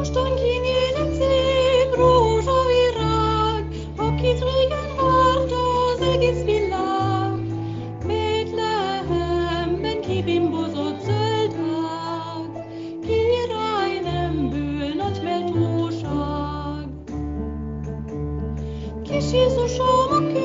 Mostan kinyílik szép rózsavirág, akit régen várt az egész világ. Bétlehemben kibimbozott zöld ág, király nemből nagy méltóság. Kis Jézusom a